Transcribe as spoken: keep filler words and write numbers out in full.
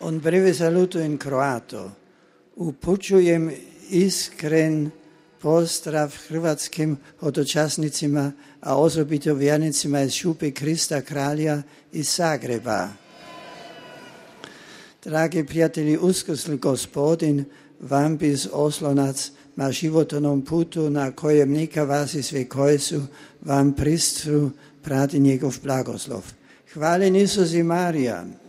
Un breve saluto in croato. Upućujem iskren pozdrav hrvatskim hodočasnicima, a osobito vjernicima iz Šupe Krista Kralja iz Zagreba. Dragi prijatelji, uskrsli Gospodin vam bez oslonac na životnom putu na kojem neka vas i sve koje su vam pristru prati njegov blagoslov. Hvala Isus i Marija.